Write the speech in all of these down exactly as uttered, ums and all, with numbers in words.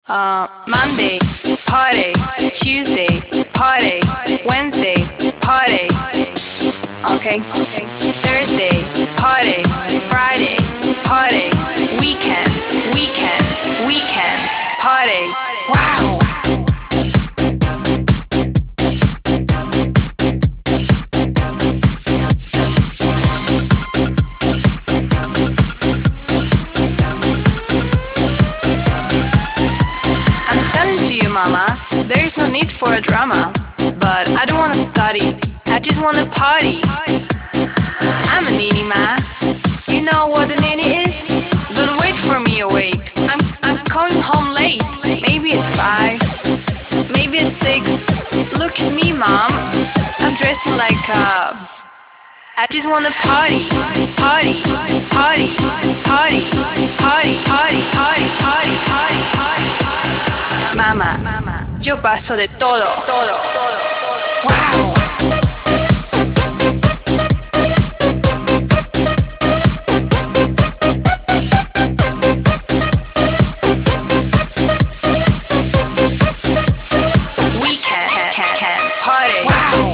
Uh, Monday, party. Tuesday, party. Wednesday, party. Okay. Thursday, party. Friday, party. Weekend, weekend, weekend, party. Wow. Mama, there is no need for a drama. But I don't wanna study, I just wanna party. I'm a nini, ma. You know what a nini is? Don't wait for me awake. I'm I'm coming home late. Maybe it's five, maybe it's six. Look at me, mom. I'm dressing like a. I just wanna party, party, party, party, party, party, party, party, party, party. Mamá, yo paso de todo, todo, todo. Wow. We can, can, can party. Wow.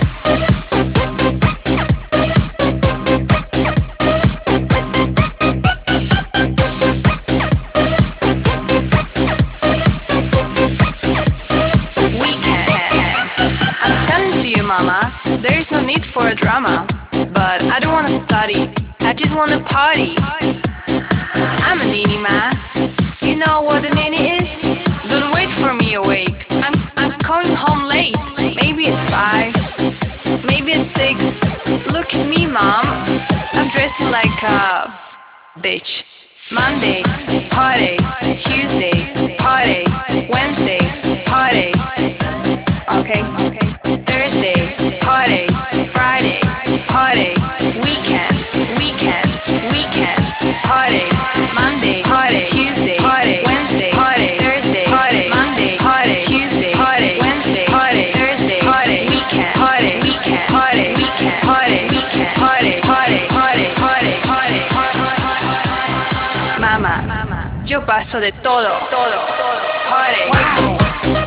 Mama, there is no need for a drama. But I don't wanna study, I just wanna party. I'm a nini, ma. You know what a nini is? Don't wait for me awake. I'm I'm coming home late. Maybe it's five, maybe it's six. Look at me, mom. I'm dressing like a bitch. Monday, party. Tuesday, party. Wednesday, party. Okay, okay. Thursday, party. Friday, party. Weekend, weekend, weekend, party. Monday, party. Tuesday, party. Wednesday, party. Thursday, party. Monday, party. Tuesday, party. Wednesday, party. Thursday, party. Weekend, party. Weekend, party. Weekend, party. Weekend, party. Party, party, party, party, party. Mamá, yo paso de todo, todo, todo. Party. Wow.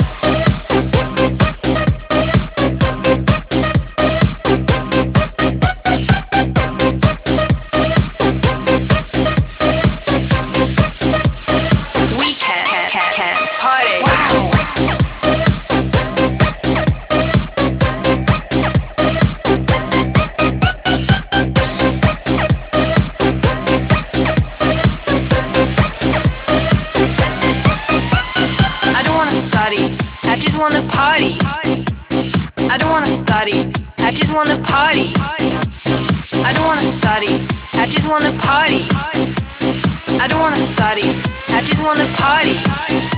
I just wanna party. I don't wanna study, I just wanna party. I don't wanna study, I just wanna party. I don't wanna study, I just wanna party.